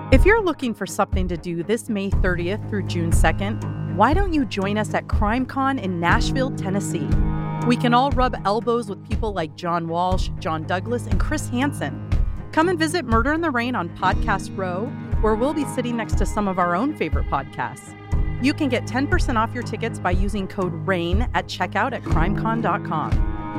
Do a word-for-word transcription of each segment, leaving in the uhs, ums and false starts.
If you're looking for something to do this May thirtieth through June second, why don't you join us at CrimeCon in Nashville, Tennessee? We can all rub elbows with people like John Walsh, John Douglas, and Chris Hansen. Come and visit Murder in the Rain on Podcast Row, where we'll be sitting next to some of our own favorite podcasts. You can get ten percent off your tickets by using code RAIN at checkout at crimecon dot com.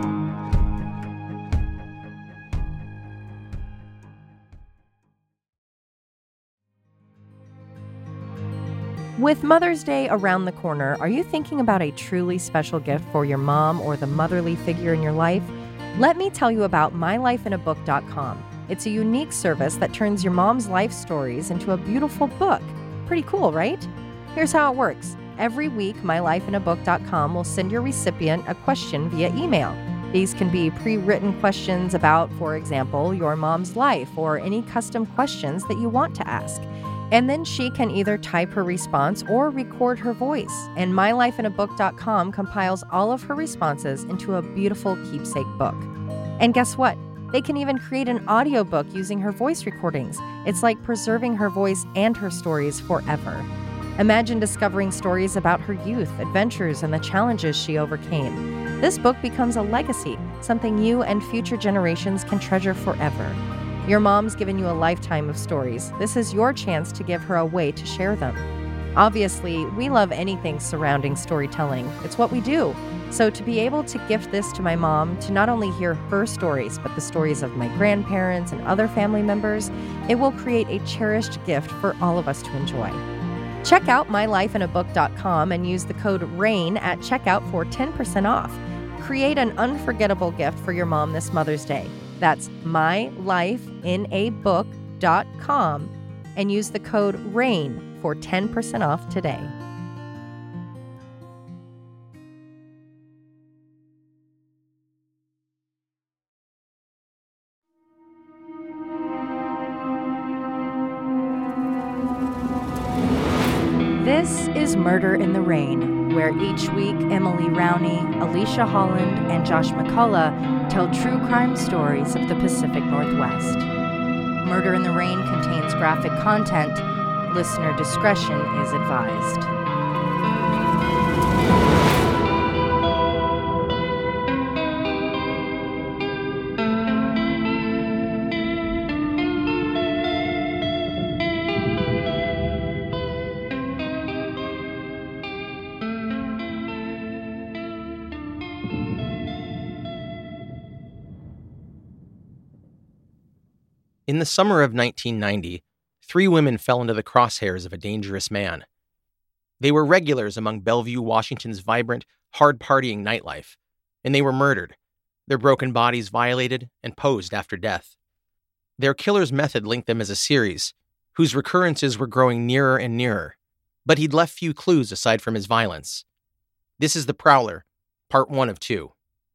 With Mother's Day around the corner, are you thinking about a truly special gift for your mom or the motherly figure in your life? Let me tell you about my life in a book dot com. It's a unique service that turns your mom's life stories into a beautiful book. Pretty cool, right? Here's how it works. Every week, my life in a book dot com will send your recipient a question via email. These can be pre-written questions about, for example, your mom's life or any custom questions that you want to ask. And then she can either type her response or record her voice. And my life in a book dot com compiles all of her responses into a beautiful keepsake book. And guess what? They can even create an audiobook using her voice recordings. It's like preserving her voice and her stories forever. Imagine discovering stories about her youth, adventures, and the challenges she overcame. This book becomes a legacy, something you and future generations can treasure forever. Your mom's given you a lifetime of stories. This is your chance to give her a way to share them. Obviously, we love anything surrounding storytelling. It's what we do. So to be able to gift this to my mom, to not only hear her stories, but the stories of my grandparents and other family members, it will create a cherished gift for all of us to enjoy. Check out my life in a book dot com and use the code RAIN at checkout for ten percent off. Create an unforgettable gift for your mom this Mother's Day. That's my life in a book dot com and use the code RAIN for ten percent off today. This is Murder in the Rain, where each week Emily Rowney, Alicia Holland, and Josh McCullough tell true crime stories of the Pacific Northwest. Murder in the Rain contains graphic content. Listener discretion is advised. In the summer of nineteen ninety, three women fell into the crosshairs of a dangerous man. They were regulars among Bellevue, Washington's vibrant, hard-partying nightlife, and they were murdered, their broken bodies violated and posed after death. Their killer's method linked them as a series, whose recurrences were growing nearer and nearer, but he'd left few clues aside from his violence. This is The Prowler, part one of two.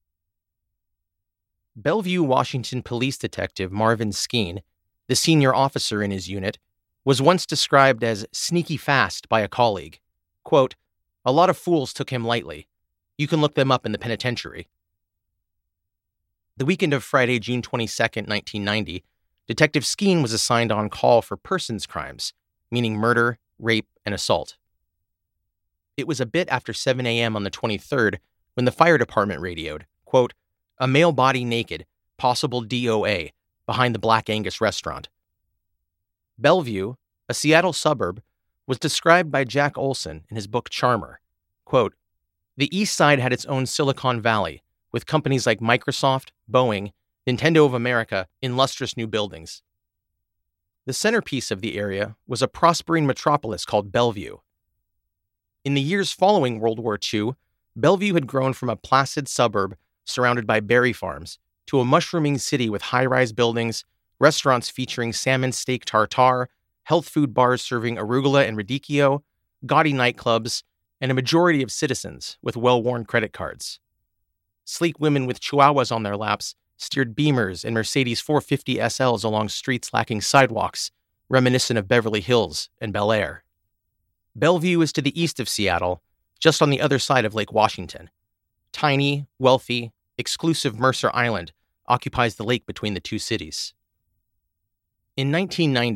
Bellevue, Washington police detective Marvin Skeen, the senior officer in his unit, was once described as sneaky fast by a colleague. Quote, "A lot of fools took him lightly. You can look them up in the penitentiary." The weekend of Friday, June twenty-second, nineteen ninety, Detective Skeen was assigned on call for persons crimes, meaning murder, rape, and assault. It was a bit after seven a.m. on the twenty-third when the fire department radioed, quote, "A male body naked, possible D O A, behind the Black Angus restaurant." Bellevue, a Seattle suburb, was described by Jack Olson in his book Charmer. Quote, "The East Side had its own Silicon Valley, with companies like Microsoft, Boeing, Nintendo of America in lustrous new buildings. The centerpiece of the area was a prospering metropolis called Bellevue. In the years following World War Two, Bellevue had grown from a placid suburb surrounded by berry farms to a mushrooming city with high-rise buildings, restaurants featuring salmon steak tartare, health food bars serving arugula and radicchio, gaudy nightclubs, and a majority of citizens with well-worn credit cards. Sleek women with chihuahuas on their laps steered Beamers and Mercedes four fifty S Ls along streets lacking sidewalks, reminiscent of Beverly Hills and Bel Air. Bellevue is to the east of Seattle, just on the other side of Lake Washington. Tiny, wealthy, exclusive Mercer Island occupies the lake between the two cities. In nineteen ninety,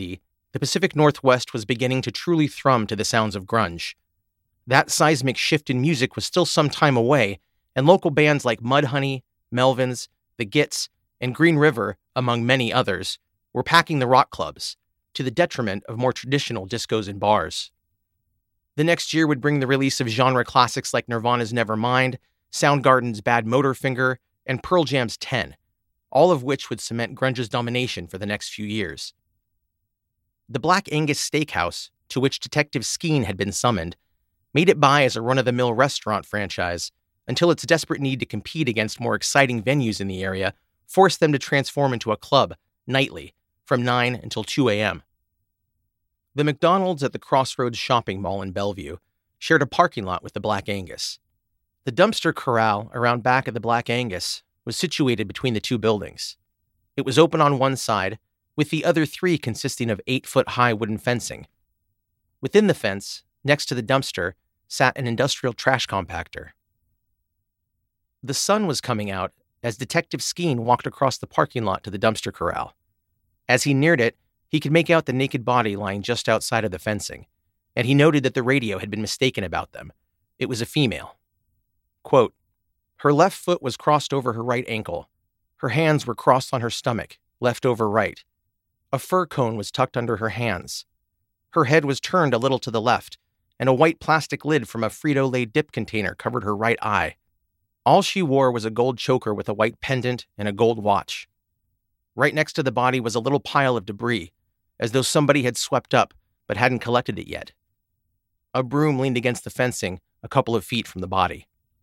the Pacific Northwest was beginning to truly thrum to the sounds of grunge. That seismic shift in music was still some time away, and local bands like Mudhoney, Melvins, The Gits, and Green River, among many others, were packing the rock clubs, to the detriment of more traditional discos and bars. The next year would bring the release of genre classics like Nirvana's Nevermind, Soundgarden's Bad Motorfinger, and Pearl Jam's Ten, all of which would cement grunge's domination for the next few years. The Black Angus Steakhouse, to which Detective Skeen had been summoned, made it by as a run-of-the-mill restaurant franchise until its desperate need to compete against more exciting venues in the area forced them to transform into a club, nightly, from nine until two a.m. The McDonald's at the Crossroads Shopping Mall in Bellevue shared a parking lot with the Black Angus. The dumpster corral around back of the Black Angus was situated between the two buildings. It was open on one side, with the other three consisting of eight-foot-high wooden fencing. Within the fence, next to the dumpster, sat an industrial trash compactor. The sun was coming out as Detective Skeen walked across the parking lot to the dumpster corral. As he neared it, he could make out the naked body lying just outside of the fencing, and he noted that the radio had been mistaken about them. It was a female. Quote, her left foot was crossed over her right ankle. Her hands were crossed on her stomach, left over right. A fur cone was tucked under her hands. Her head was turned a little to the left, and a white plastic lid from a Frito-Lay dip container covered her right eye. All she wore was a gold choker with a white pendant and a gold watch. Right next to the body was a little pile of debris, as though somebody had swept up but hadn't collected it yet. A broom leaned against the fencing a couple of feet from the body.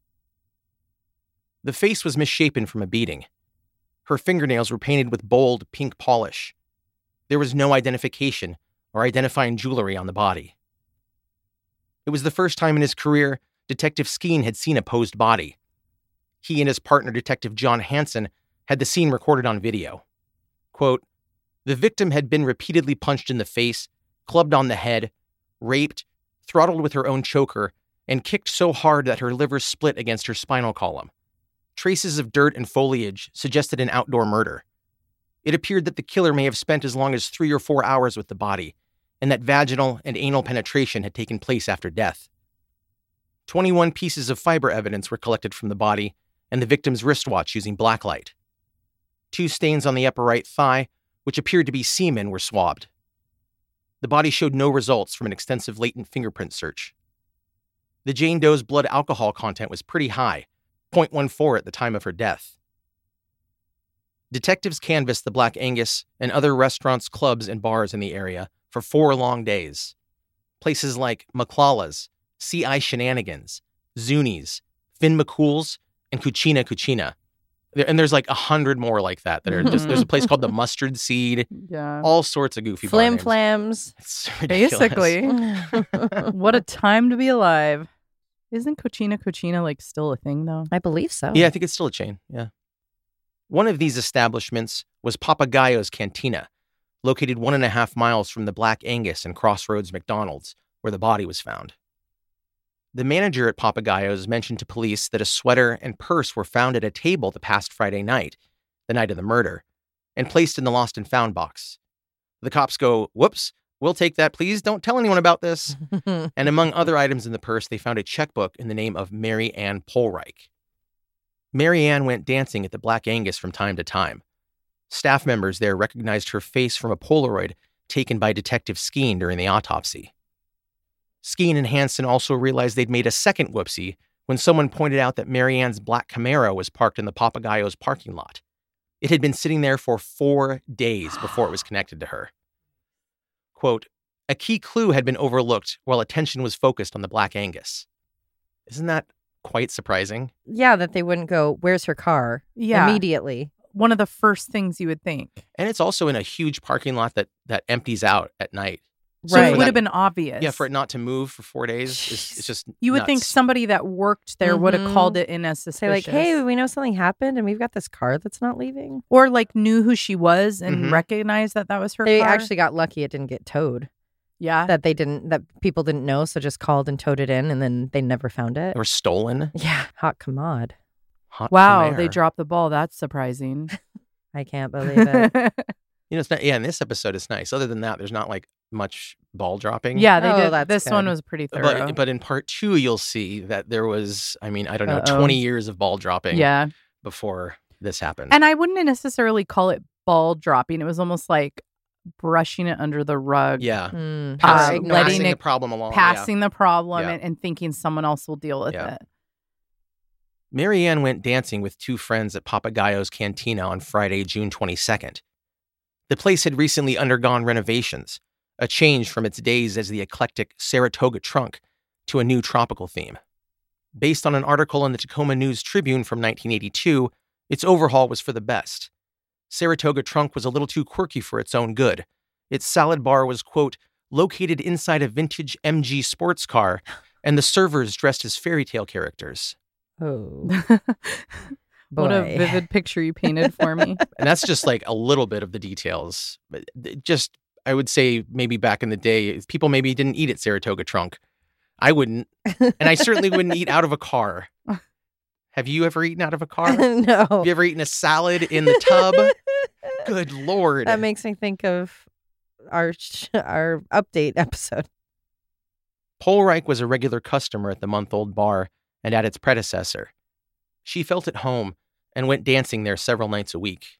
The face was misshapen from a beating. Her fingernails were painted with bold pink polish. There was no identification or identifying jewelry on the body. It was the first time in his career Detective Skeen had seen a posed body. He and his partner, Detective John Hansen, had the scene recorded on video. Quote, the victim had been repeatedly punched in the face, clubbed on the head, raped, throttled with her own choker, and kicked so hard that her liver split against her spinal column. Traces of dirt and foliage suggested an outdoor murder. It appeared that the killer may have spent as long as three or four hours with the body, and that vaginal and anal penetration had taken place after death. twenty-one pieces of fiber evidence were collected from the body and the victim's wristwatch using blacklight. Two stains on the upper right thigh, which appeared to be semen, were swabbed. The body showed no results from an extensive latent fingerprint search. The Jane Doe's blood alcohol content was pretty high, zero point one four at the time of her death. Detectives canvassed the Black Angus and other restaurants, clubs, and bars in the area for four long days. Places like McClallah's, C I Shenanigans, Zuni's, Finn McCool's, and Cucina Cucina. And there's like a hundred more like that that are just, there's a place called the Mustard Seed. Yeah. All sorts of goofy bar Flim names. Flams. It's ridiculous. Basically. What a time to be alive. Isn't Cucina Cucina like still a thing though? I believe so. Yeah, I think it's still a chain. Yeah. One of these establishments was Papagayo's Cantina, located one and a half miles from the Black Angus and Crossroads McDonald's, where the body was found. The manager at Papagayo's mentioned to police that a sweater and purse were found at a table the past Friday night, the night of the murder, and placed in the lost and found box. The cops go, whoops, we'll take that, please. Don't tell anyone about this. And among other items in the purse, they found a checkbook in the name of Mary Ann Polreich. Mary Ann went dancing at the Black Angus from time to time. Staff members there recognized her face from a Polaroid taken by Detective Skeen during the autopsy. Skeen and Hansen also realized they'd made a second whoopsie when someone pointed out that Mary Ann's black Camaro was parked in the Papagayo's parking lot. It had been sitting there for four days before it was connected to her. Quote, a key clue had been overlooked while attention was focused on the Black Angus. Isn't that quite surprising? Yeah, that they wouldn't go, where's her car? Yeah. Immediately. One of the first things you would think. And it's also in a huge parking lot that, that empties out at night. So Right. it for would that- have been obvious. Yeah, for it not to move for four days, is it's just You would nuts. think somebody that worked there would have Mhm. called it in as Say suspicious. like, hey, we know something happened and we've got this car that's not leaving. Or like knew who she was and Mhm. recognized that that was her They car. actually got lucky it didn't get towed. Yeah. That they didn't, that people didn't know, so just called and towed it in and then they never found it. They were stolen. Yeah, hot commode. Hot Wow, from they air. dropped the ball. That's surprising. I can't believe it. You know, it's not, yeah, in this episode, it's nice. Other than that, there's not like much ball dropping. Yeah, they Oh, did. that's This one good. was pretty thorough. But but in part two, you'll see that there was, I mean, I don't know, Uh-oh. twenty years of ball dropping yeah. before this happened. And I wouldn't necessarily call it ball dropping. It was almost like brushing it under the rug. yeah. Mm. Pass- Uh, Ignoring- letting passing it- the problem along. yeah. Passing the problem Yeah. and, and thinking someone else will deal with Yeah. it. Mary Ann went dancing with two friends at Papagayo's Cantina on Friday, June twenty-second. The place had recently undergone renovations, a change from its days as the eclectic Saratoga Trunk to a new tropical theme. Based on an article in the Tacoma News Tribune from nineteen eighty-two, its overhaul was for the best. Saratoga Trunk was a little too quirky for its own good. Its salad bar was, quote, located inside a vintage M G sports car, and the servers dressed as fairy tale characters. Oh, What a boy. vivid picture you painted for me. And that's just like a little bit of the details. But th- just, I would say maybe back in the day, people maybe didn't eat at Saratoga Trunk. I wouldn't. And I certainly wouldn't eat out of a car. Have you ever eaten out of a car? Have No. you ever eaten a salad in the tub? Good Lord. That makes me think of our sh- our update episode. Polreich was a regular customer at the month-old bar and at its predecessor. She felt at home and went dancing there several nights a week.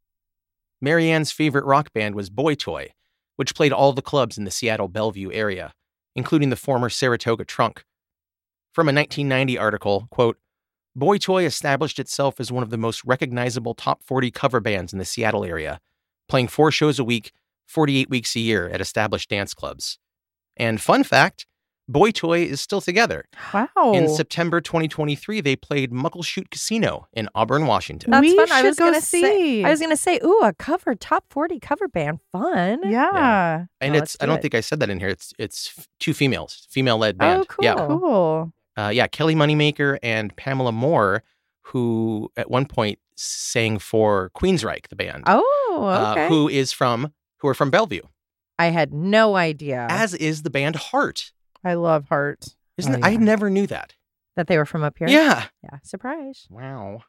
Mary Ann's favorite rock band was Boy Toy, which played all the clubs in the Seattle Bellevue area, including the former Saratoga Trunk. From a nineteen ninety article, quote, Boy Toy established itself as one of the most recognizable top forty cover bands in the Seattle area, playing four shows a week, forty-eight weeks a year at established dance clubs. And fun fact, Boy Toy is still together. Wow. In September twenty twenty-three, they played Muckleshoot Casino in Auburn, Washington. That's we fun. I should was go gonna see. say. I was gonna say, ooh, a cover top forty cover band, fun. yeah. And Oh, it's, let's I do don't it. think I said that in here. It's it's f- two females, female-led band. Oh, cool. Yeah. Cool. Uh, yeah, Kelly Moneymaker and Pamela Moore, who at one point sang for Queensryche, the band, Oh, okay. uh, who is from, who are from Bellevue, I had no idea as is the band Heart. I love Heart. Isn't Oh, it? I yeah. never knew that. that they were from up here. Yeah. Yeah. Surprise. Wow.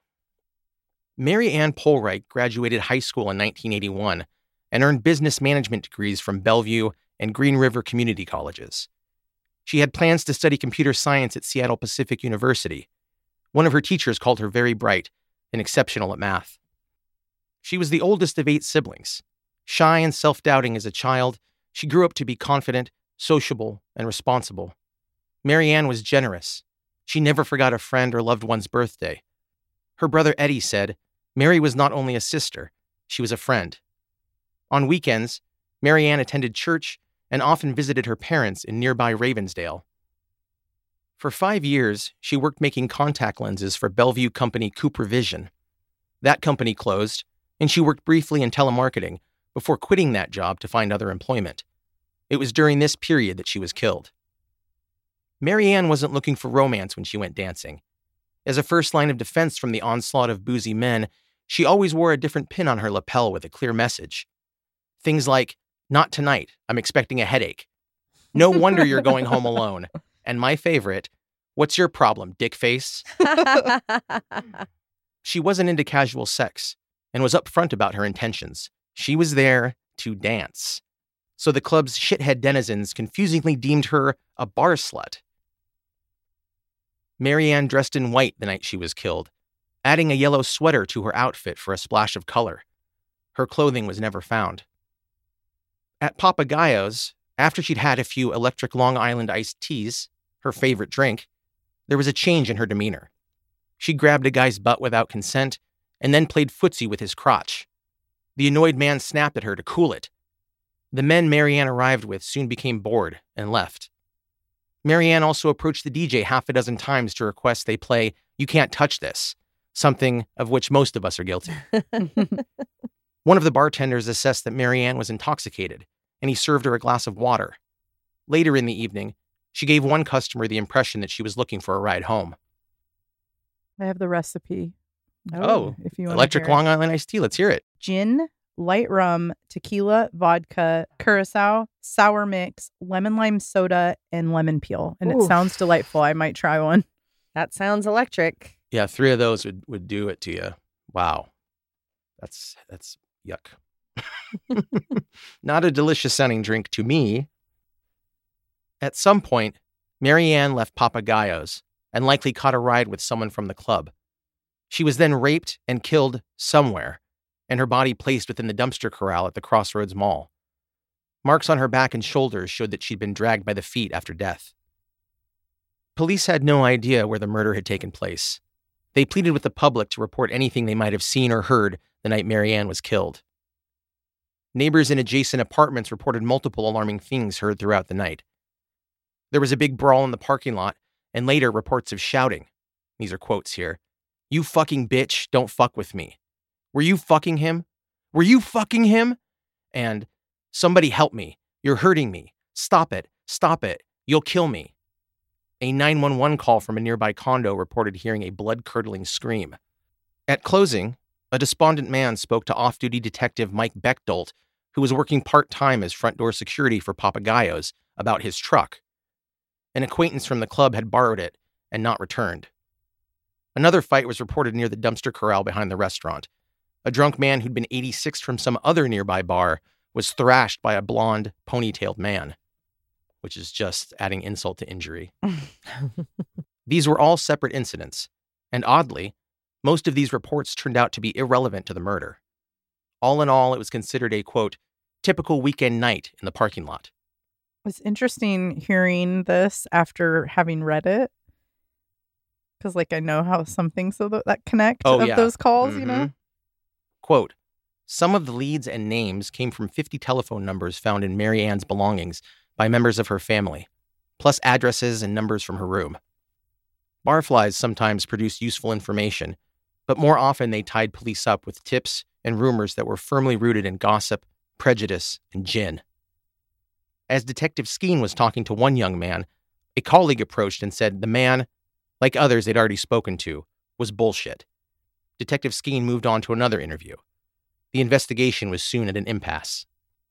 Mary Ann Polreich graduated high school in nineteen eighty-one and earned business management degrees from Bellevue and Green River Community Colleges. She had plans to study computer science at Seattle Pacific University. One of her teachers called her very bright and exceptional at math. She was the oldest of eight siblings. Shy and self-doubting as a child, she grew up to be confident, sociable, and responsible. Mary Ann was generous. She never forgot a friend or loved one's birthday. Her brother Eddie said, Mary was not only a sister, she was a friend. On weekends, Mary Ann attended church and often visited her parents in nearby Ravensdale. For five years, she worked making contact lenses for Bellevue company Cooper Vision. That company closed, and she worked briefly in telemarketing before quitting that job to find other employment. It was during this period that she was killed. Mary Ann wasn't looking for romance when she went dancing. As a first line of defense from the onslaught of boozy men, she always wore a different pin on her lapel with a clear message. Things like, not tonight, I'm expecting a headache. No wonder you're going home alone. And my favorite, what's your problem, dick face? She wasn't into casual sex and was upfront about her intentions. She was there to dance. So the club's shithead denizens confusingly deemed her a bar slut. Mary Ann dressed in white the night she was killed, adding a yellow sweater to her outfit for a splash of color. Her clothing was never found. At Papagayo's, after she'd had a few electric Long Island iced teas, her favorite drink, there was a change in her demeanor. She grabbed a guy's butt without consent and then played footsie with his crotch. The annoyed man snapped at her to cool it. The men Mary Ann arrived with soon became bored and left. Mary Ann also approached the D J half a dozen times to request they play You Can't Touch This, something of which most of us are guilty. One of the bartenders assessed that Mary Ann was intoxicated, and he served her a glass of water. Later in the evening, she gave one customer the impression that she was looking for a ride home. I have the recipe. Oh, if you want Electric Long Island iced tea, let's hear it. Gin, light rum, tequila, vodka, curacao, sour mix, lemon lime soda, and lemon peel. And it Oof. sounds delightful. I might try one. That sounds electric. Yeah, three of those would, would do it to you. Wow. That's, that's yuck. Not a delicious-sounding drink to me. At some point, Mary Ann left Papagayos and likely caught a ride with someone from the club. She was then raped and killed somewhere, and her body placed within the dumpster corral at the Crossroads Mall. Marks on her back and shoulders showed that she'd been dragged by the feet after death. Police had no idea where the murder had taken place. They pleaded with the public to report anything they might have seen or heard the night Mary Ann was killed. Neighbors in adjacent apartments reported multiple alarming things heard throughout the night. There was a big brawl in the parking lot, and later reports of shouting. These are quotes here. "You fucking bitch, don't fuck with me. Were you fucking him? Were you fucking him?" And, "Somebody help me. You're hurting me. Stop it. Stop it. You'll kill me." A nine one one call from a nearby condo reported hearing a blood-curdling scream. At closing, a despondent man spoke to off-duty detective Mike Bechtold, who was working part-time as front-door security for Papagayos, about his truck. An acquaintance from the club had borrowed it and not returned. Another fight was reported near the dumpster corral behind the restaurant. A drunk man who'd been eighty-sixed from some other nearby bar was thrashed by a blonde, ponytailed man, which is just adding insult to injury. These were all separate incidents, and oddly, most of these reports turned out to be irrelevant to the murder. All in all, it was considered a, quote, typical weekend night in the parking lot. It's interesting hearing this after having read it. Because, like, I know how some things so that, that connect oh, of yeah. those calls, mm-hmm. you know? Quote, some of the leads and names came from fifty telephone numbers found in Mary Ann's belongings by members of her family, plus addresses and numbers from her room. Barflies sometimes produced useful information, but more often they tied police up with tips and rumors that were firmly rooted in gossip, prejudice, and gin. As Detective Skeen was talking to one young man, a colleague approached and said the man, like others they'd already spoken to, was bullshit. Detective Skeen moved on to another interview. The investigation was soon at an impasse.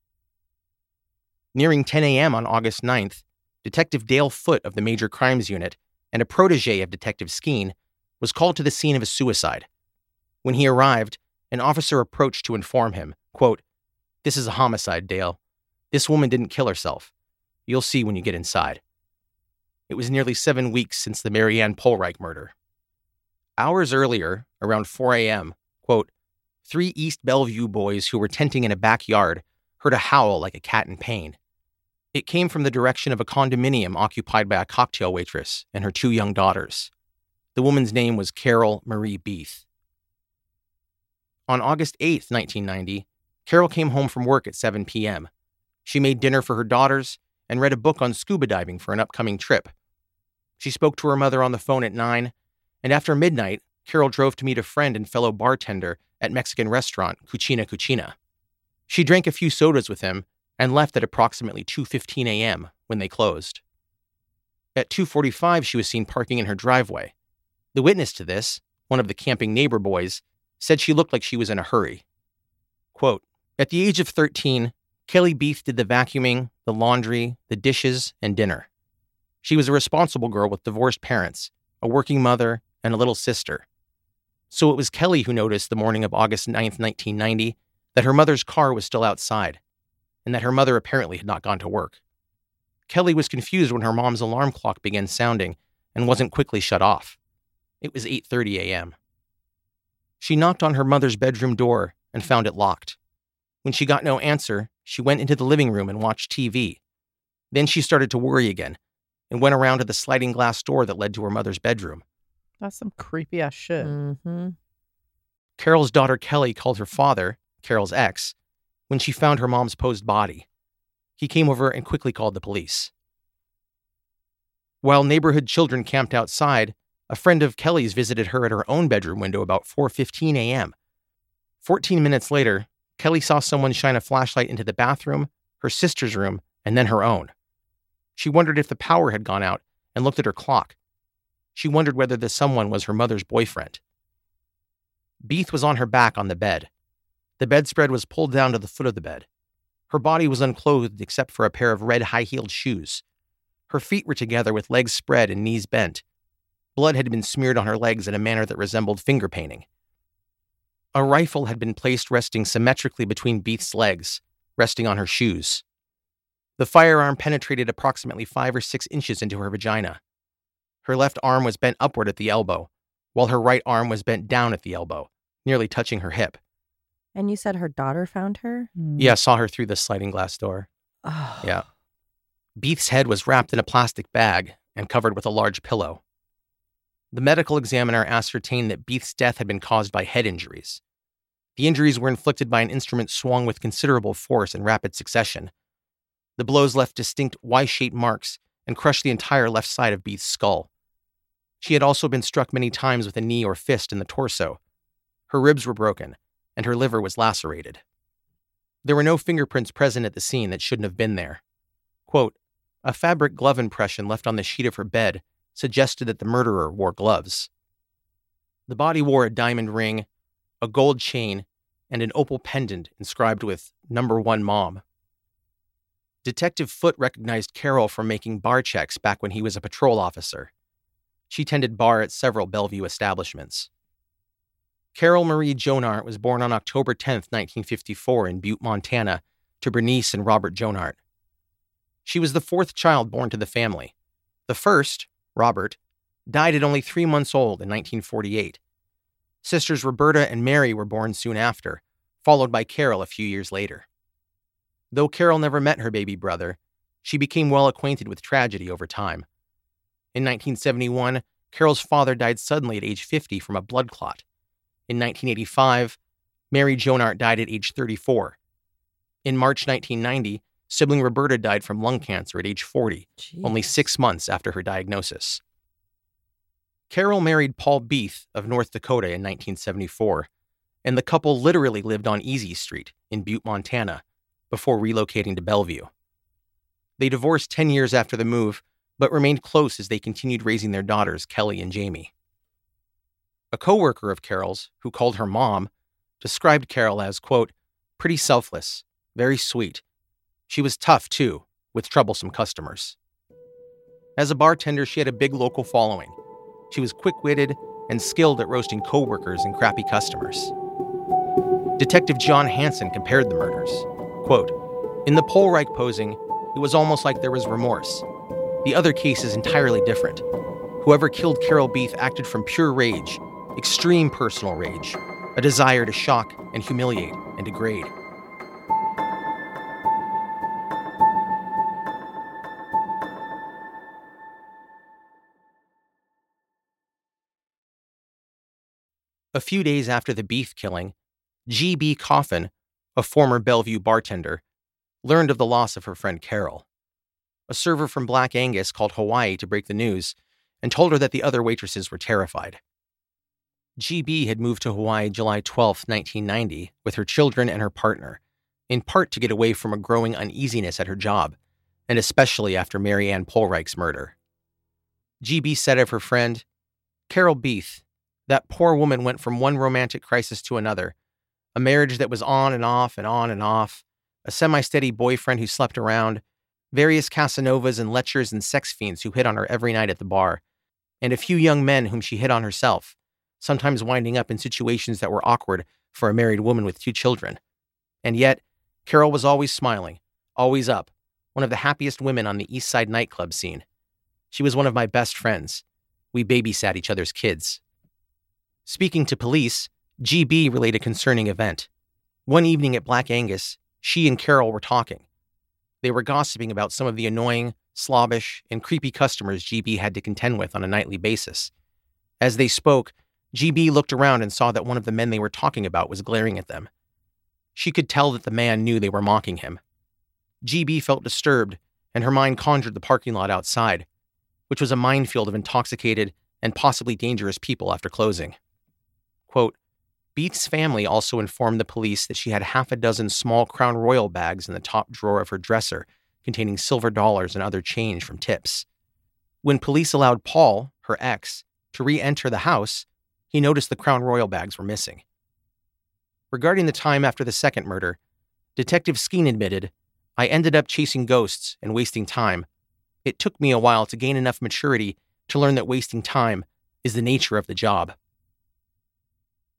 Nearing ten a.m. on August ninth, Detective Dale Foote of the Major Crimes Unit and a protege of Detective Skeen was called to the scene of a suicide. When he arrived, an officer approached to inform him, quote, "This is a homicide, Dale. This woman didn't kill herself. You'll see when you get inside." It was nearly seven weeks since the Mary Ann Polreich murder. Hours earlier, around four a.m., quote, three East Bellevue boys who were tenting in a backyard heard a howl like a cat in pain. It came from the direction of a condominium occupied by a cocktail waitress and her two young daughters. The woman's name was Carol Marie Beath. On August eighth, nineteen ninety, Carol came home from work at seven p.m. She made dinner for her daughters and read a book on scuba diving for an upcoming trip. She spoke to her mother on the phone at nine, and after midnight, Carol drove to meet a friend and fellow bartender at Mexican restaurant Cucina Cucina. She drank a few sodas with him and left at approximately two fifteen a.m. when they closed. At two forty-five, she was seen parking in her driveway. The witness to this, one of the camping neighbor boys, said she looked like she was in a hurry. Quote, at the age of thirteen, Kelly Beath did the vacuuming, the laundry, the dishes, and dinner. She was a responsible girl with divorced parents, a working mother, and a little sister. So it was Kelly who noticed the morning of August ninth, nineteen ninety, that her mother's car was still outside, and that her mother apparently had not gone to work. Kelly was confused when her mom's alarm clock began sounding and wasn't quickly shut off. It was eight thirty a.m. She knocked on her mother's bedroom door and found it locked. When she got no answer, she went into the living room and watched T V. Then she started to worry again and went around to the sliding glass door that led to her mother's bedroom. That's some creepy ass shit. Mm-hmm. Carol's daughter Kelly called her father, Carol's ex, when she found her mom's posed body. He came over and quickly called the police. While neighborhood children camped outside, a friend of Kelly's visited her at her own bedroom window about four fifteen a.m. Fourteen minutes later, Kelly saw someone shine a flashlight into the bathroom, her sister's room, and then her own. She wondered if the power had gone out and looked at her clock. She wondered whether the someone was her mother's boyfriend. Beath was on her back on the bed. The bedspread was pulled down to the foot of the bed. Her body was unclothed except for a pair of red high-heeled shoes. Her feet were together with legs spread and knees bent. Blood had been smeared on her legs in a manner that resembled finger painting. A rifle had been placed resting symmetrically between Beath's legs, resting on her shoes. The firearm penetrated approximately five or six inches into her vagina. Her left arm was bent upward at the elbow, while her right arm was bent down at the elbow, nearly touching her hip. And you said her daughter found her? Yeah, saw her through the sliding glass door. Oh. Yeah. Beath's head was wrapped in a plastic bag and covered with a large pillow. The medical examiner ascertained that Beath's death had been caused by head injuries. The injuries were inflicted by an instrument swung with considerable force in rapid succession. The blows left distinct Y-shaped marks and crushed the entire left side of Beath's skull. She had also been struck many times with a knee or fist in the torso. Her ribs were broken, and her liver was lacerated. There were no fingerprints present at the scene that shouldn't have been there. Quote, a fabric glove impression left on the sheet of her bed suggested that the murderer wore gloves. The body wore a diamond ring, a gold chain, and an opal pendant inscribed with number one mom. Detective Foote recognized Carol from making bar checks back when he was a patrol officer. She tended bar at several Bellevue establishments. Carol Marie Jonart was born on October tenth, nineteen fifty-four in Butte, Montana, to Bernice and Robert Jonart. She was the fourth child born to the family. The first, Robert, died at only three months old in nineteen forty-eight. Sisters Roberta and Mary were born soon after, followed by Carol a few years later. Though Carol never met her baby brother, she became well acquainted with tragedy over time. In nineteen seventy-one, Carol's father died suddenly at age fifty from a blood clot. In nineteen eighty-five, Mary Jonart died at age thirty-four. In March nineteen ninety, sibling Roberta died from lung cancer at age forty, Jeez. Only six months after her diagnosis. Carol married Paul Beath of North Dakota in nineteen seventy-four, and the couple literally lived on Easy Street in Butte, Montana, before relocating to Bellevue. They divorced ten years after the move, but remained close as they continued raising their daughters, Kelly and Jamie. A co-worker of Carol's, who called her mom, described Carol as, quote, pretty selfless, very sweet. She was tough, too, with troublesome customers. As a bartender, she had a big local following. She was quick-witted and skilled at roasting co-workers and crappy customers. Detective John Hansen compared the murders. Quote, in the Polreich posing, it was almost like there was remorse. The other case is entirely different. Whoever killed Carol Beath acted from pure rage, extreme personal rage, a desire to shock and humiliate and degrade. A few days after the Beath killing, G B Coffin, a former Bellevue bartender, learned of the loss of her friend Carol. A server from Black Angus called Hawaii to break the news and told her that the other waitresses were terrified. G B had moved to Hawaii July twelfth, nineteen ninety, with her children and her partner, in part to get away from a growing uneasiness at her job, and especially after Mary Ann Polreich's murder. G B said of her friend, Carol Beath, that poor woman went from one romantic crisis to another, a marriage that was on and off and on and off, a semi-steady boyfriend who slept around, various Casanovas and lechers and sex fiends who hit on her every night at the bar, and a few young men whom she hit on herself, sometimes winding up in situations that were awkward for a married woman with two children. And yet, Carol was always smiling, always up, one of the happiest women on the East Side nightclub scene. She was one of my best friends. We babysat each other's kids. Speaking to police, G B relayed a concerning event. One evening at Black Angus, she and Carol were talking. They were gossiping about some of the annoying, slobbish, and creepy customers G B had to contend with on a nightly basis. As they spoke, G B looked around and saw that one of the men they were talking about was glaring at them. She could tell that the man knew they were mocking him. G B felt disturbed, and her mind conjured the parking lot outside, which was a minefield of intoxicated and possibly dangerous people after closing. Quote, Beath's family also informed the police that she had half a dozen small Crown Royal bags in the top drawer of her dresser containing silver dollars and other change from tips. When police allowed Paul, her ex, to re-enter the house, he noticed the Crown Royal bags were missing. Regarding the time after the second murder, Detective Skeen admitted, I ended up chasing ghosts and wasting time. It took me a while to gain enough maturity to learn that wasting time is the nature of the job.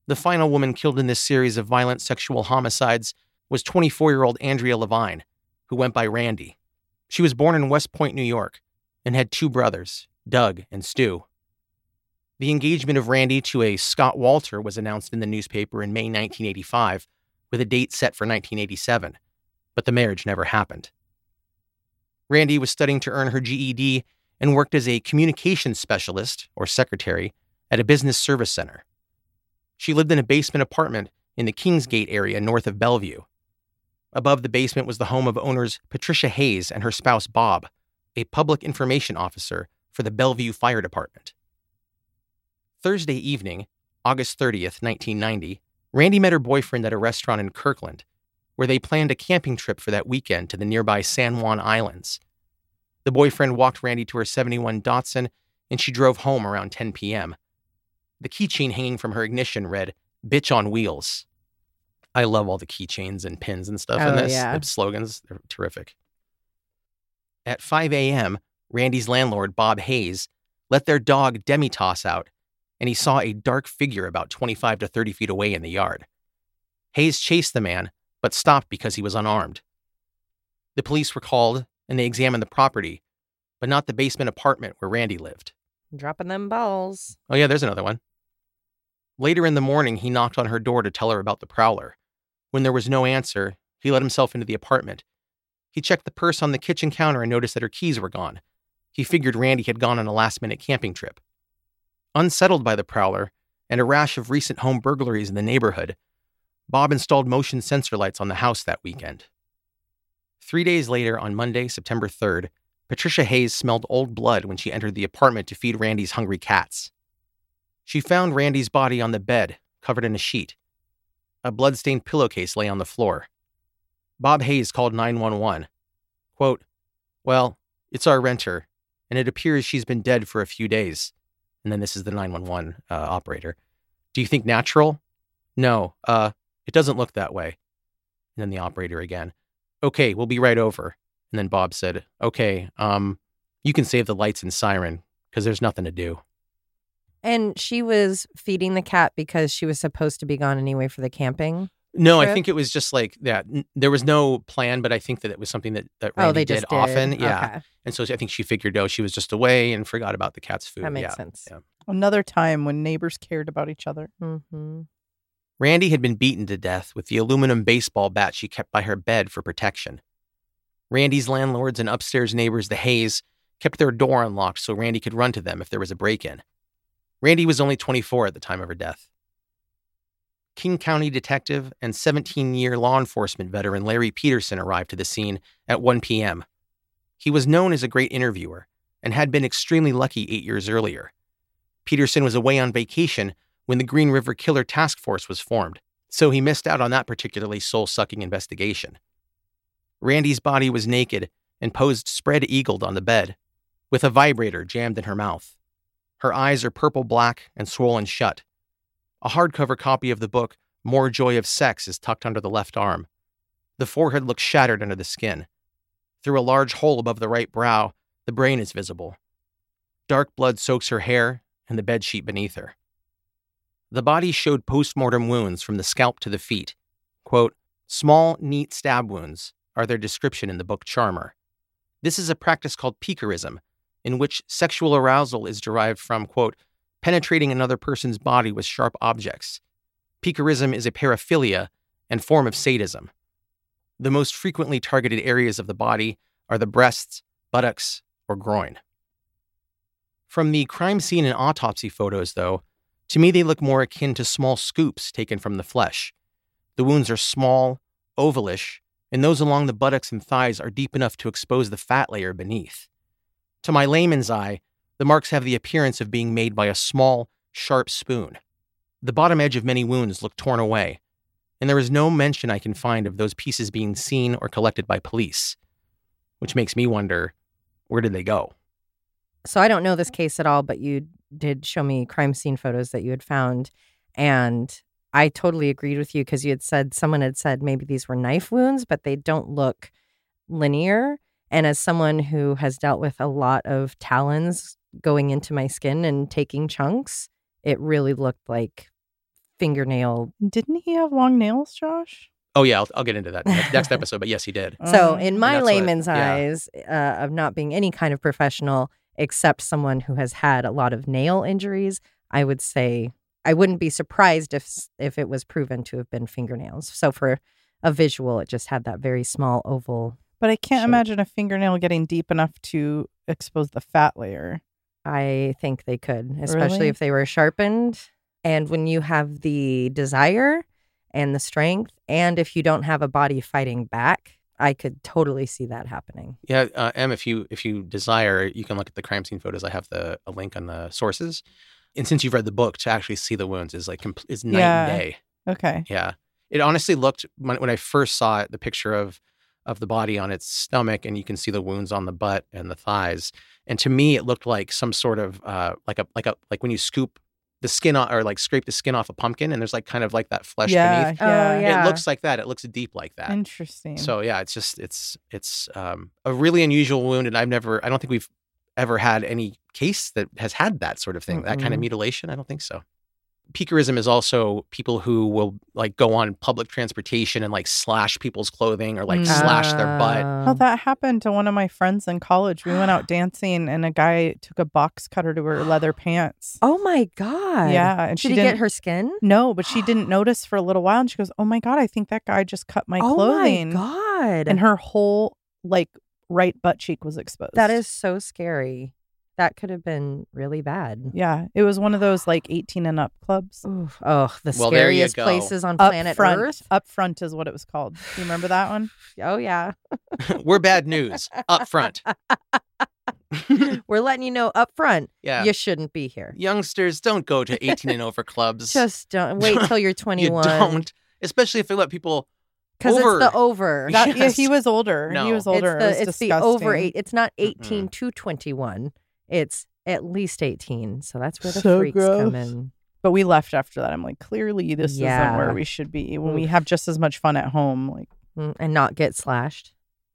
The final woman killed in this series of violent sexual homicides was twenty-four-year-old Andrea Levine, who went by Randy. She was born in West Point, New York, and had two brothers, Doug and Stu. The engagement of Randy to a Scott Walter was announced in the newspaper in May nineteen eighty-five, with a date set for nineteen eighty-seven, but the marriage never happened. Randy was studying to earn her G E D and worked as a communications specialist, or secretary, at a business service center. She lived in a basement apartment in the Kingsgate area north of Bellevue. Above the basement was the home of owners Patricia Hayes and her spouse Bob, a public information officer for the Bellevue Fire Department. Thursday evening, August thirtieth, nineteen ninety, Randy met her boyfriend at a restaurant in Kirkland, where they planned a camping trip for that weekend to the nearby San Juan Islands. The boyfriend walked Randy to her seventy-one Datsun, and she drove home around ten p.m. The keychain hanging from her ignition read, "Bitch on Wheels." I love all the keychains and pins and stuff Oh, in this. yeah. The slogans, they're terrific. At five a.m., Randy's landlord, Bob Hayes, let their dog Demi-Toss out, and he saw a dark figure about twenty-five to thirty feet away in the yard. Hayes chased the man, but stopped because he was unarmed. The police were called, and they examined the property, but not the basement apartment where Randy lived. Dropping them balls. Oh yeah, there's another one. Later in the morning, he knocked on her door to tell her about the prowler. When there was no answer, he let himself into the apartment. He checked the purse on the kitchen counter and noticed that her keys were gone. He figured Randy had gone on a last-minute camping trip. Unsettled by the prowler and a rash of recent home burglaries in the neighborhood, Bob installed motion sensor lights on the house that weekend. Three days later, on Monday, September third, Patricia Hayes smelled old blood when she entered the apartment to feed Randy's hungry cats. She found Randy's body on the bed, covered in a sheet. A blood-stained pillowcase lay on the floor. Bob Hayes called nine one one. Quote, "Well, it's our renter, and it appears she's been dead for a few days." And then this is the nine one one uh, operator. "Do you think natural?" "No, uh, it doesn't look that way." And then the operator again. "Okay, we'll be right over." And then Bob said, "Okay, um, you can save the lights and siren, because there's nothing to do." And she was feeding the cat because she was supposed to be gone anyway for the camping? No, trip? I think it was just like that. N- There was no plan, but I think that it was something that, that Oh, Randy they did, just did. often. Yeah. Okay. And so I think she figured, oh, she was just away and forgot about the cat's food. That makes yeah. sense. Yeah. Another time when neighbors cared about each other. Mm-hmm. Randy had been beaten to death with the aluminum baseball bat she kept by her bed for protection. Randy's landlords and upstairs neighbors, the Hayes, kept their door unlocked so Randy could run to them if there was a break-in. Randy was only twenty-four at the time of her death. King County detective and seventeen-year law enforcement veteran Larry Peterson arrived to the scene at one p.m. He was known as a great interviewer and had been extremely lucky eight years earlier. Peterson was away on vacation when the Green River Killer Task Force was formed, so he missed out on that particularly soul-sucking investigation. Randy's body was naked and posed spread-eagled on the bed, with a vibrator jammed in her mouth. Her eyes are purple-black and swollen shut. A hardcover copy of the book, More Joy of Sex, is tucked under the left arm. The forehead looks shattered under the skin. Through a large hole above the right brow, the brain is visible. Dark blood soaks her hair and the bedsheet beneath her. The body showed post-mortem wounds from the scalp to the feet. Quote, "Small, neat stab wounds" are their description in the book Charmer. This is a practice called piquerism, in which sexual arousal is derived from, quote, penetrating another person's body with sharp objects. Piquerism is a paraphilia and form of sadism. The most frequently targeted areas of the body are the breasts, buttocks, or groin. From the crime scene and autopsy photos, though, to me they look more akin to small scoops taken from the flesh. The wounds are small, ovalish, and those along the buttocks and thighs are deep enough to expose the fat layer beneath. To my layman's eye, the marks have the appearance of being made by a small, sharp spoon. The bottom edge of many wounds look torn away, and there is no mention I can find of those pieces being seen or collected by police, which makes me wonder, where did they go? So I don't know this case at all, but you did show me crime scene photos that you had found, and I totally agreed with you because you had said, someone had said maybe these were knife wounds, but they don't look linear. And as someone who has dealt with a lot of talons going into my skin and taking chunks, it really looked like fingernail. Didn't he have long nails, Josh? Oh, yeah, I'll, I'll get into that next, next episode. But yes, he did. So Oh. in my that's what- layman's yeah. eyes, uh, of not being any kind of professional, except someone who has had a lot of nail injuries, I would say I wouldn't be surprised if if it was proven to have been fingernails. So for a visual, it just had that very small oval. But I can't shape. imagine a fingernail getting deep enough to expose the fat layer. I think they could, especially Really? if they were sharpened. And when you have the desire and the strength, and if you don't have a body fighting back, I could totally see that happening. Yeah, uh, Em, if you if you desire, you can look at the crime scene photos. I have the a link on the sources. And since you've read the book, to actually see the wounds is like compl- is night Yeah. and day. Okay. Yeah, it honestly looked when when I first saw it, the picture of of the body on its stomach, and you can see the wounds on the butt and the thighs. And to me, it looked like some sort of uh, like a like a like when you scoop the skin off, or like scrape the skin off a pumpkin, and there's like kind of like that flesh Yeah. beneath. Oh, Yeah. yeah. It looks like that. It looks deep like that. Interesting. So yeah, it's just it's it's um, a really unusual wound, and I've never I don't think we've ever had any case that has had that sort of thing, that kind of Mm-mm. mutilation. I don't think so. Peakerism is also people who will like go on public transportation and like slash people's clothing or like Mm. slash their butt. Oh, that happened to one of my friends in college. We went out dancing, and a guy took a box cutter to her leather pants. Oh my God. Yeah, and Did she he didn't get her skin? No, but she didn't notice for a little while, and she goes, "Oh my God, I think that guy just cut my oh clothing." my God. And her whole like right butt cheek was exposed. That is so scary. That could have been really bad. Yeah, it was one of those like eighteen and up clubs. Oof. Oh, the Well, there you scariest go. places on Up planet front, Earth. up front is what it was called. Do you remember that one? Oh, yeah. We're bad news up front. We're letting you know up front, Yeah. you shouldn't be here. Youngsters, don't go to eighteen and over clubs. Just don't wait till you're you twenty-one. don't, especially if they let people Because it's over. the over. That, Yeah, Yes. he was older. No. He was older. It's it was the, it's the disgusting. over eight. It's not eighteen to twenty-one. It's at least eighteen. So that's where the So freaks come gross. in. But we left after that. I'm like, clearly this isn't Yeah. where we should be when we Oof. have just as much fun at home. Like, Mm, and not get slashed.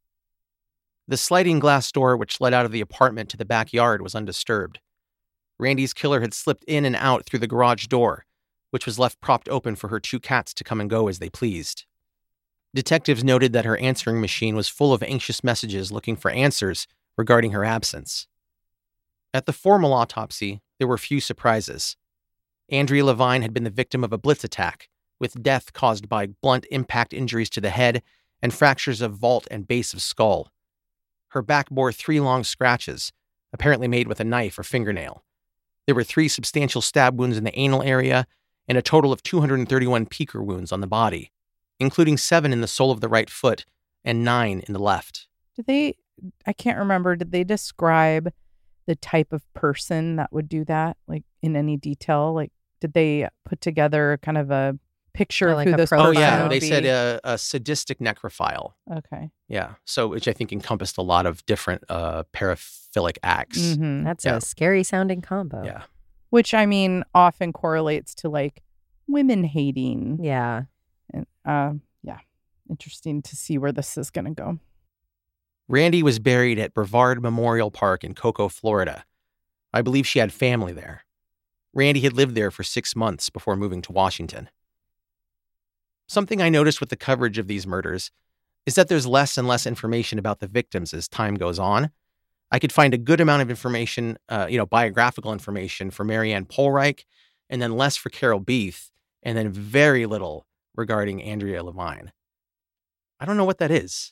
The sliding glass door which led out of the apartment to the backyard was undisturbed. Randy's killer had slipped in and out through the garage door, which was left propped open for her two cats to come and go as they pleased. Detectives noted that her answering machine was full of anxious messages looking for answers regarding her absence. At the formal autopsy, there were few surprises. Andrea Levine had been the victim of a blitz attack, with death caused by blunt impact injuries to the head and fractures of vault and base of skull. Her back bore three long scratches, apparently made with a knife or fingernail. There were three substantial stab wounds in the anal area and a total of two hundred thirty-one piquer wounds on the body, including seven in the sole of the right foot and nine in the left. did they, I can't remember, did they describe the type of person that would do that, like in any detail? Like, did they put together kind of a picture Or of like who a this profile? Oh, person yeah. would They be? said a, a sadistic necrophile. Okay. Yeah. So, which I think encompassed a lot of different uh, paraphilic acts. Mhm. That's Yeah. a scary sounding combo. Yeah. Which, I mean, often correlates to like women hating. Yeah. And, uh, yeah. Interesting to see where this is going to go. Randy was buried at Brevard Memorial Park in Cocoa, Florida. I believe she had family there. Randy had lived there for six months before moving to Washington. Something I noticed with the coverage of these murders is that there's less and less information about the victims as time goes on. I could find a good amount of information, uh, you know, biographical information for Marianne Polreich, and then less for Carol Beath, and then very little regarding Andrea Levine. I don't know what that is.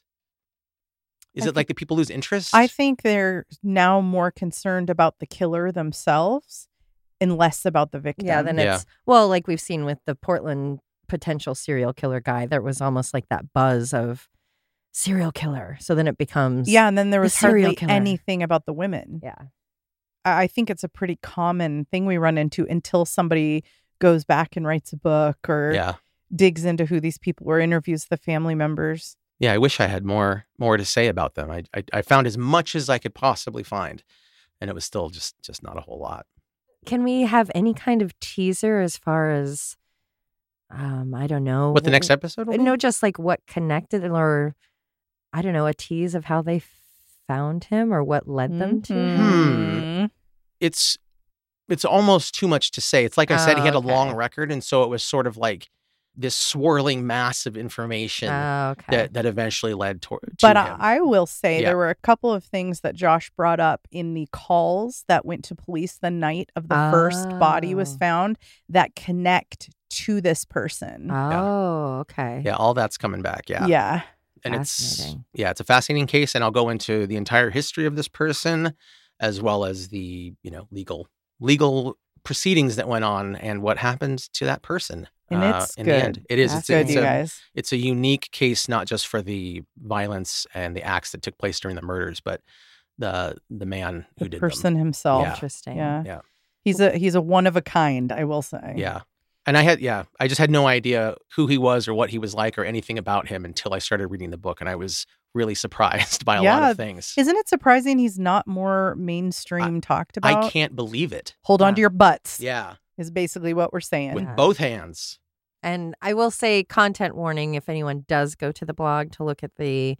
Is I it like the people lose interest? I think they're now more concerned about the killer themselves and less about the victim. Yeah. Then Yeah. it's, well, like we've seen with the Portland potential serial killer guy, there was almost like that buzz of serial killer. So then it becomes, Yeah, and then there the was serial hardly killer. anything about the women. Yeah. I I think it's a pretty common thing we run into until somebody goes back and writes a book or Yeah. digs into who these people were, interviews the family members. Yeah, I wish I had more more to say about them. I, I I found as much as I could possibly find, and it was still just just not a whole lot. Can we have any kind of teaser as far as, um, I don't know. What the next episode will be? No, just like what connected or, I don't know, a tease of how they found him or what led them to him. Mhm. It's it's almost too much to say. It's like I said, Oh, he had a okay. long record, and so it was sort of like this swirling mass of information Oh, okay. that, that eventually led to, to But him. I, I will say Yeah. there were a couple of things that Josh brought up in the calls that went to police the night of the first body was Oh. found that connect to this person. Oh, okay. yeah, all that's coming back. Yeah. Yeah. And it's, Fascinating. yeah, it's a fascinating case. And I'll go into the entire history of this person as well as the, you know, legal, legal proceedings that went on and what happened to that person. And uh, it's in good. the end. It is. It's It's, good, it's you a, guys. it's a unique case, not just for the violence and the acts that took place during the murders, but the the man who The did person them. himself. Yeah. Interesting. Yeah. Yeah. He's a he's a one of a kind, I will say. Yeah. And I had, yeah, I just had no idea who he was or what he was like or anything about him until I started reading the book. And I was really surprised by a lot Yeah. of things. Isn't it surprising he's not more mainstream talked about? I can't believe it. Hold on Yeah. to your butts. Yeah. Is basically what we're saying. With Yeah. both hands. And I will say, content warning, if anyone does go to the blog to look at the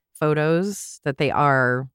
photos, that they are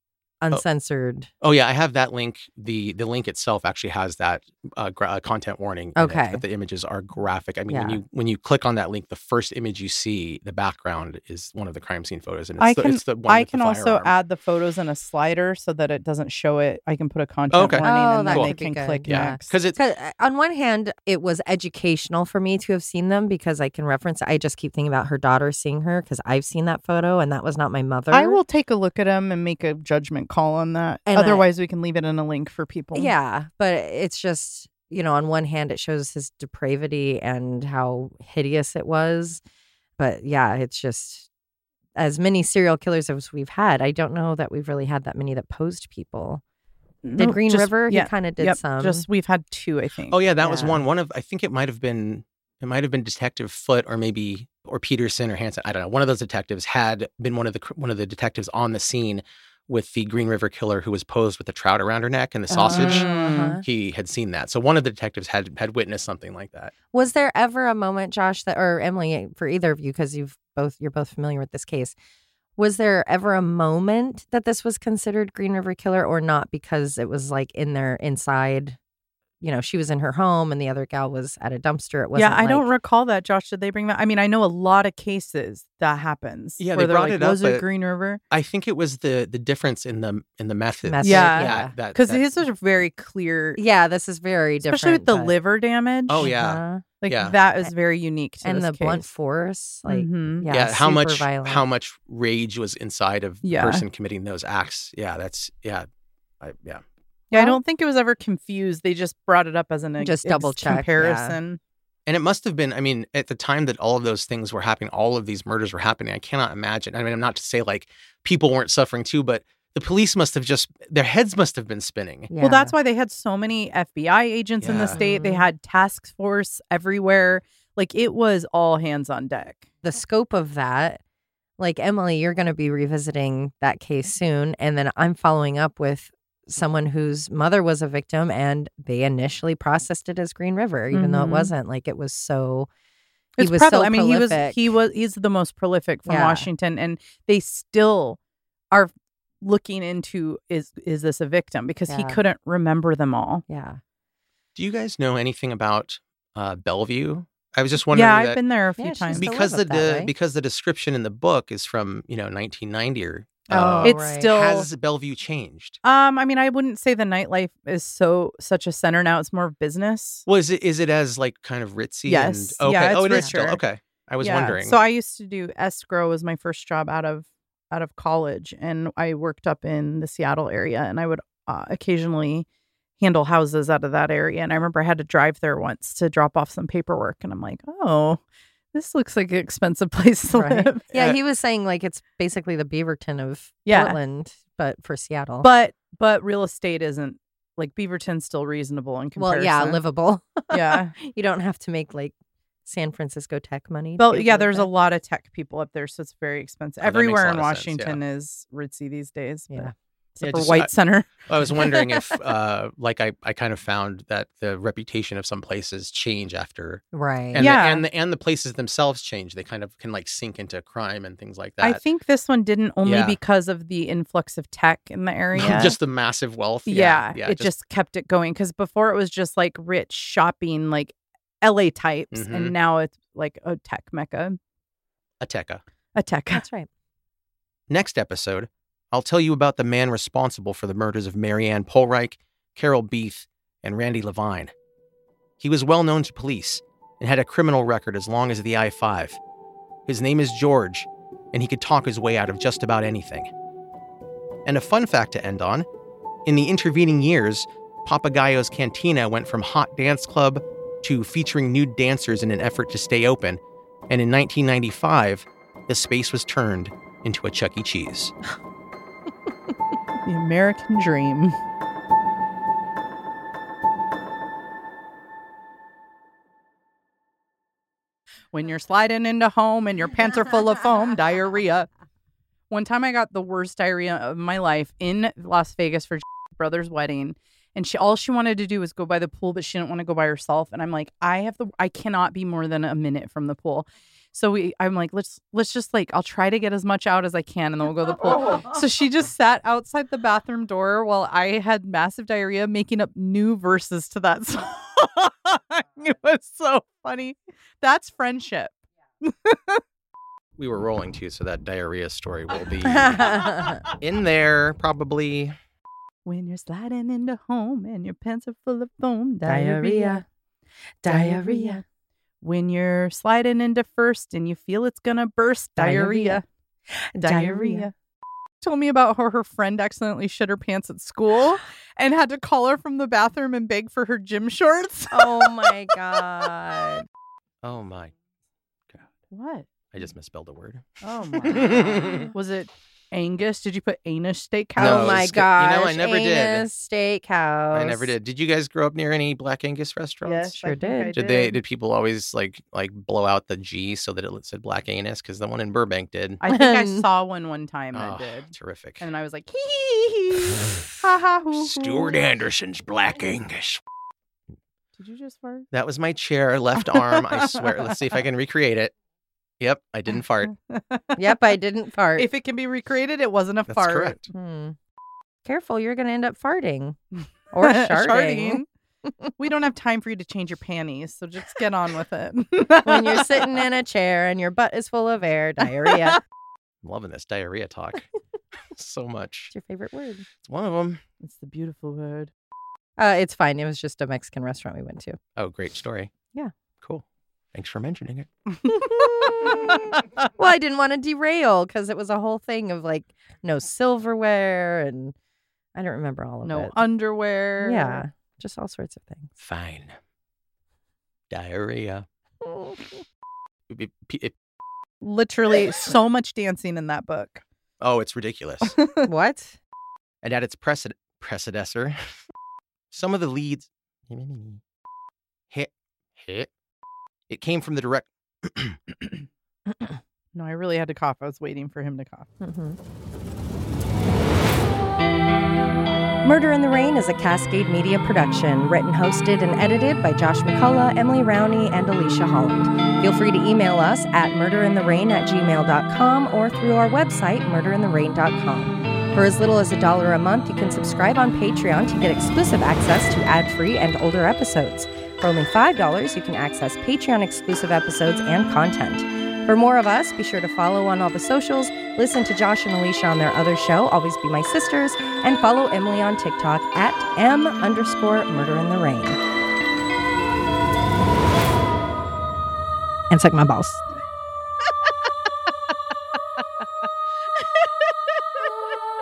uncensored. Oh yeah, I have that link. The the link itself actually has that uh, gra- uh, content warning. in it, Okay. that the images are graphic. I mean, when Yeah. you when you click on that link, the first image you see, the background is one of the crime scene photos, and it's I the, can it's the one I with the can also firearm. add the photos in a slider so that it doesn't show it. I can put a content Okay. warning Oh, and that then they could be can good. click Yeah, next. because it's 'Cause, uh, on one hand, it was educational for me to have seen them because I can reference. I just keep thinking about her daughter seeing her because I've seen that photo and that was not my mother. I will take a look at them and make a judgment call on that. And I- Otherwise, we can leave it in a link for people. Yeah, but it's just, you know, on one hand, it shows his depravity and how hideous it was. But yeah, it's just as many serial killers as we've had. I don't know that we've really had that many that posed people. Did No, Green just- River? Yeah, He kind of did yep, some. Just we've had two, I think. oh yeah, that was Yeah. one. One of I think it might have been it might have been Detective Foote or maybe or Peterson or Hansen. I don't know. One of those detectives had been one of the cr- one of the detectives on the scene with the Green River killer who was posed with the trout around her neck and the sausage. Mm. Uh-huh. He had seen that. So one of the detectives had had witnessed something like that. Was there ever a moment, Josh, that or Emily, for either of you, because you've both you're both familiar with this case, was there ever a moment that this was considered Green River Killer or not because it was like in their inside? You know, she was in her home and the other gal was at a dumpster. It wasn't. Yeah, I don't like- recall that. Josh, did they bring that? I mean, I know a lot of cases that happens. Yeah, where they they're brought like, it up, was it but- Green River? I think it was the the difference in the in the methods. Method, Yeah. yeah. that Because that- his was very clear, Yeah, this is very different. especially with the but- liver damage. Oh, yeah. Uh-huh. like yeah. that is very unique to and this the blunt case. force, like Mhm. yeah, yeah, how super much violent. how much rage was inside of the Yeah. person committing those acts. Yeah, that's yeah. I, yeah. Yeah, I Well- don't think it was ever confused. They just brought it up as an Just ex- double check, yeah. comparison. And it must have been, I mean, at the time that all of those things were happening, all of these murders were happening, I cannot imagine. I mean, I'm not to say like people weren't suffering too, but the police must have just, their heads must have been spinning. Yeah. Well, that's why they had so many F B I agents in the Yeah. state. They Mhm. had task force everywhere. Like it was all hands on deck. the scope of that. Like Emily, you're going to be revisiting that case soon, and then I'm following up with someone whose mother was a victim, and they initially processed it as Green River, even though it Mhm. wasn't. Like it was so. He It's was prevalent. so I mean, prolific. he was he was he's the most prolific from Yeah. Washington, and they still are looking into is is this a victim because he Yeah. couldn't remember them all. Yeah. Do you guys know anything about uh, Bellevue? I was just wondering Yeah, I've that been there a Yeah, few she's times. still because the live up that de- way. because the description in the book is from, you know, nineteen ninety or Oh, uh, it's right. still has Bellevue changed? Um, I mean, I wouldn't say the nightlife is so such a center now. It's more of business. Well, is it is it as like kind of ritzy? Yes. And, okay. Yeah, oh, it's it is still richer. okay. I was Yeah. wondering. So I used to do escrow was my first job out of out of college, and I worked up in the Seattle area, and I would uh, occasionally handle houses out of that area. And I remember I had to drive there once to drop off some paperwork, and I'm like, oh, this looks like an expensive place to Right. live. Yeah, Uh, he was saying like it's basically the Beaverton of Yeah. Portland, but for Seattle. But but real estate isn't like Beaverton's still reasonable in well, comparison. yeah, livable. Yeah. You don't have to make like San Francisco tech money. to Well, be able yeah, to there's a live lot of tech people up there, so it's very expensive. Oh, that makes a Everywhere lot in of sense, Washington is ritzy these days. there. but- Yeah. Except Yeah, for just, White I- Center. I was wondering if, uh, like, I, I kind of found that the reputation of some places change after, Right. and Yeah. the, and the and the places themselves change. They kind of can like sink into crime and things like that. I think this one didn't only Yeah. because of the influx of tech in the area. just the massive wealth. yeah, Yeah, it just, kept it going. Because before it was just like rich shopping, like L A types, Mhm. and now it's like a tech mecca. Ateca. A tech. That's right. Next episode, I'll tell you about the man responsible for the murders of Marianne Polreich, Carol Beath, and Randy Levine. He was well known to police and had a criminal record as long as the I five. His name is George, and he could talk his way out of just about anything. And a fun fact to end on, in the intervening years, Papagayo's Cantina went from hot dance club to featuring nude dancers in an effort to stay open, and in nineteen ninety-five, the space was turned into a Chuck E. Cheese. The American dream. When you're sliding into home and your pants are full of foam, diarrhea. One time I got the worst diarrhea of my life in Las Vegas for brother's wedding. And she all she wanted to do was go by the pool, but she didn't want to go by herself. And I'm like, I have the I cannot be more than a minute from the pool. So we I'm like, let's let's just like I'll try to get as much out as I can and then we'll go to the pool. So she just sat outside the bathroom door while I had massive diarrhea making up new verses to that song. It was so funny. That's friendship. We were rolling too, so that diarrhea story will be in there probably. When you're sliding into home and your pants are full of foam, Diarrhea. Diarrhea. When you're sliding into first and you feel it's gonna burst, diarrhea. Diarrhea. Diarrhea. Told me about how her friend accidentally shit her pants at school and had to call her from the bathroom and beg for her gym shorts. Oh my God. Oh my, What? I just misspelled a word. Oh my. Was it Angus? Did you put anus steakhouse? No, Oh my it's- gosh. you know, I never did. Anus Steakhouse. I never did. Did you guys grow up near any Black Angus restaurants? Yes, Sure I think did. I Did they? Did people always like like blow out the G so that it said Black Anus? Because the one in Burbank did. I think I saw one one time Oh, that did. terrific. And I was like, hee hee hee. Ha ha hoo hoo. Stuart Anderson's Black Angus. Did you just fart? That was my chair, left arm. I swear. Let's see if I can recreate it. Yep, I didn't fart. Yep, I didn't fart. If it can be recreated, it wasn't a That's fart. correct. Hmm. Careful, you're going to end up farting. Or sharding. We don't have time for you to change your panties, so just get on with it. When you're sitting in a chair and your butt is full of air, diarrhea. I'm loving this diarrhea talk so much. What's your favorite word? It's one of them. It's the beautiful word. Uh, it's fine. It was just a Mexican restaurant we went to. Oh, great story. Yeah. Cool. Thanks for mentioning it. Well, I didn't want to derail because it was a whole thing of like no silverware and I don't remember all of No it. underwear. Yeah, just all sorts of things. Fine. Diarrhea. It- it- it- Literally so much dancing in that book. oh, it's ridiculous. What? And at its preced- predecessor, some of the leads hit hit. It came from the direct. No, I really had to cough. I was waiting for him to cough. Mm-hmm. Murder in the Rain is a Cascade Media production, written, hosted, and edited by Josh McCullough, Emily Rowney, and Alicia Holland. Feel free to email us at murderintherain at gmail dot com or through our website, murder in the rain dot com. For as little as a dollar a month, you can subscribe on Patreon to get exclusive access to ad-free and older episodes. For only five dollars, you can access Patreon-exclusive episodes and content. For more of us, be sure to follow on all the socials, listen to Josh and Alicia on their other show, Always Be My Sisters, and follow Emily on TikTok at M underscore Murder in the Rain. And suck my balls.